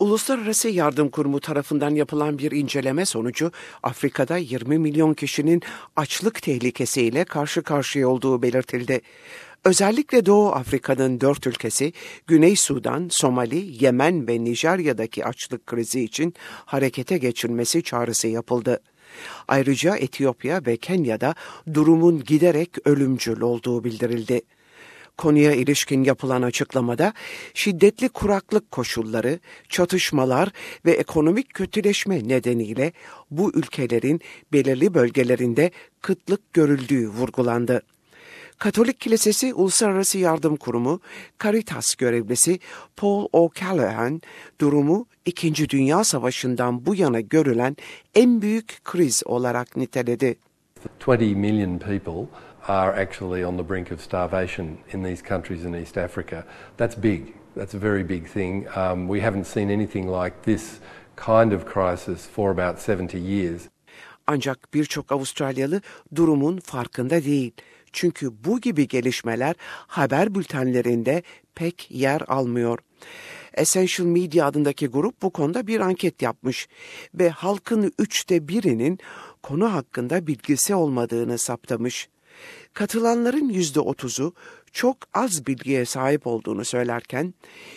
Uluslararası Yardım Kurumu tarafından yapılan bir inceleme sonucu Afrika'da 20 milyon kişinin açlık tehlikesiyle karşı karşıya olduğu belirtildi. Özellikle Doğu Afrika'nın 4 ülkesi, Güney Sudan, Somali, Yemen ve Nijerya'daki açlık krizi için harekete geçilmesi çağrısı yapıldı. Ayrıca Etiyopya ve Kenya'da durumun giderek ölümcül olduğu bildirildi. Konuya ilişkin yapılan açıklamada şiddetli kuraklık koşulları, çatışmalar ve ekonomik kötüleşme nedeniyle bu ülkelerin belirli bölgelerinde kıtlık görüldüğü vurgulandı. Katolik Kilisesi Uluslararası Yardım Kurumu Caritas görevlisi Paul O'Callaghan durumu 2. Dünya Savaşı'ndan bu yana görülen en büyük kriz olarak niteledi. 20 million people are actually on the brink of starvation in these countries in East Africa. That's big. That's a very big thing. We haven't seen anything like this kind of crisis for about 70 years. Ancak birçok Avustralyalı durumun farkında değil. Çünkü bu gibi gelişmeler haber bültenlerinde pek yer almıyor. Essential Media adındaki grup bu konuda bir anket yapmış ve halkın 1/3'inin konu hakkında bilgisi olmadığını saptamış. Katılanların %30'u çok az bilgiye sahip olduğunu söylerken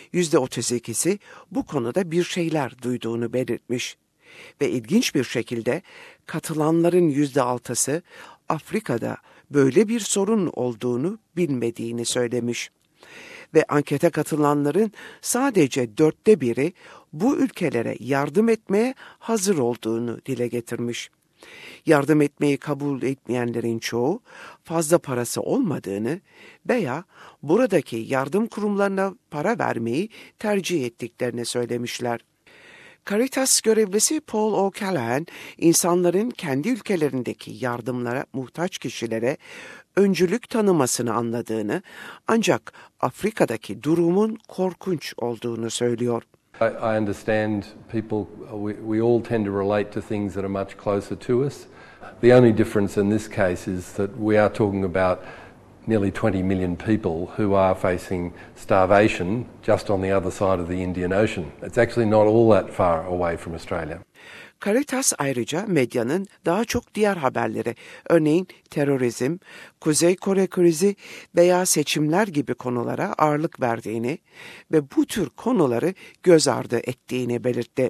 %32'si bu konuda bir şeyler duyduğunu belirtmiş. Ve ilginç bir şekilde katılanların %6'sı Afrika'da böyle bir sorun olduğunu bilmediğini söylemiş. Ve ankete katılanların sadece 1/4'ü bu ülkelere yardım etmeye hazır olduğunu dile getirmiş. Yardım etmeyi kabul etmeyenlerin çoğu fazla parası olmadığını veya buradaki yardım kurumlarına para vermeyi tercih ettiklerini söylemişler. Caritas görevlisi Paul O'Callaghan, insanların kendi ülkelerindeki yardımlara muhtaç kişilere öncülük tanımasını anladığını, ancak Afrika'daki durumun korkunç olduğunu söylüyor. I understand people, we all tend to relate to things that are much closer to us. The only difference in this case is that we are talking about nearly 20 million people who are facing starvation just on the other side of the Indian Ocean. It's actually not all that far away from Australia. Caritas ayrıca medyanın daha çok diğer haberlere, örneğin terörizm, Kuzey Kore krizi veya seçimler gibi konulara ağırlık verdiğini ve bu tür konuları göz ardı ettiğini belirtti.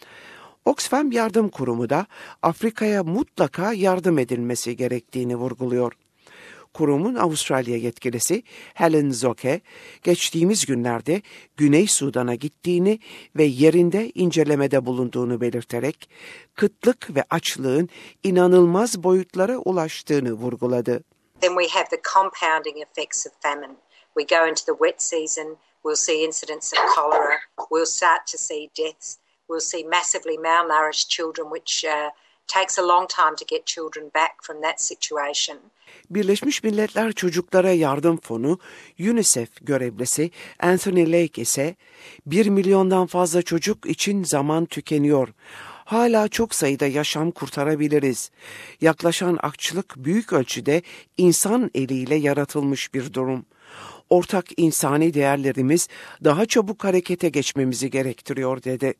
Oxfam Yardım Kurumu da Afrika'ya mutlaka yardım edilmesi gerektiğini vurguluyor. Kurumun Avustralya yetkilisi Helen Zoke, geçtiğimiz günlerde Güney Sudan'a gittiğini ve yerinde incelemede bulunduğunu belirterek, kıtlık ve açlığın inanılmaz boyutlara ulaştığını vurguladı. Then we have the compounding effects of famine. We go into the wet season, we'll see incidents of cholera, we'll start to see deaths, we'll see massively malnourished children, which takes a long time to get children back from that situation. Birleşmiş Milletler Çocuklara Yardım Fonu UNICEF görevlisi Anthony Lake ise 1 milyondan fazla çocuk için zaman tükeniyor. Hala çok sayıda yaşam kurtarabiliriz. Yaklaşan açlık büyük ölçüde insan eliyle yaratılmış bir durum. Ortak insani değerlerimiz daha çabuk harekete geçmemizi gerektiriyor dedi.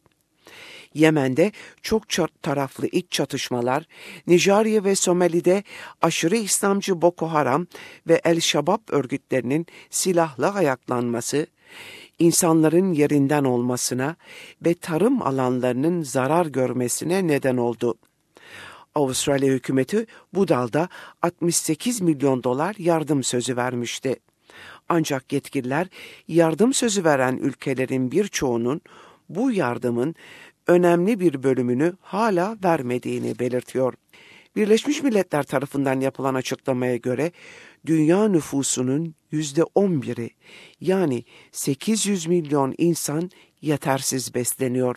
Yemen'de çok taraflı iç çatışmalar, Nijerya ve Somali'de aşırı İslamcı Boko Haram ve El-Şabab örgütlerinin silahlı ayaklanması, insanların yerinden olmasına ve tarım alanlarının zarar görmesine neden oldu. Avustralya hükümeti bu dalda 68 milyon dolar yardım sözü vermişti. Ancak yetkililer yardım sözü veren ülkelerin birçoğunun bu yardımın önemli bir bölümünü hala vermediğini belirtiyor. Birleşmiş Milletler tarafından yapılan açıklamaya göre dünya nüfusunun %11'i yani 800 milyon insan yetersiz besleniyor.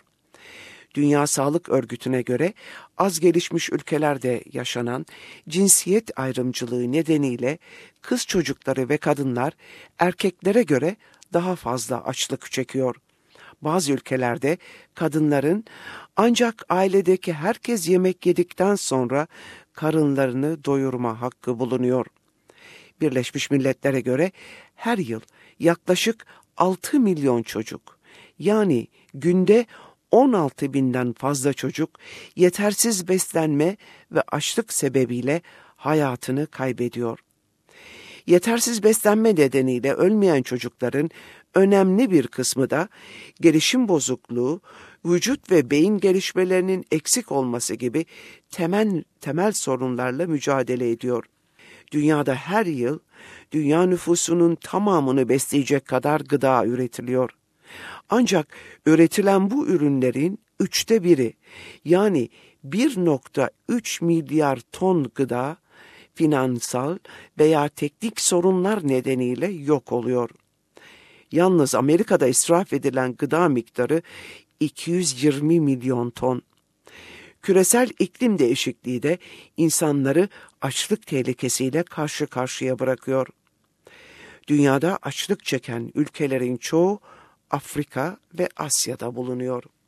Dünya Sağlık Örgütü'ne göre az gelişmiş ülkelerde yaşanan cinsiyet ayrımcılığı nedeniyle kız çocukları ve kadınlar erkeklere göre daha fazla açlık çekiyor. Bazı ülkelerde kadınların ancak ailedeki herkes yemek yedikten sonra karınlarını doyurma hakkı bulunuyor. Birleşmiş Milletler'e göre her yıl yaklaşık 6 milyon çocuk, yani Günde 16 binden fazla çocuk yetersiz beslenme ve açlık sebebiyle hayatını kaybediyor. Yetersiz beslenme nedeniyle ölmeyen çocukların önemli bir kısmı da gelişim vücut ve beyin gelişmelerinin eksik olması gibi temel sorunlarla mücadele ediyor. Dünyada her yıl dünya nüfusunun tamamını besleyecek kadar gıda üretiliyor. Ancak üretilen bu ürünlerin 1/3 yani 1,3 milyar ton gıda finansal veya teknik sorunlar nedeniyle yok oluyor. Yalnız Amerika'da israf edilen gıda miktarı 220 milyon ton. Küresel iklim değişikliği de insanları açlık tehlikesiyle karşı karşıya bırakıyor. Dünyada açlık çeken ülkelerin çoğu Afrika ve Asya'da bulunuyor.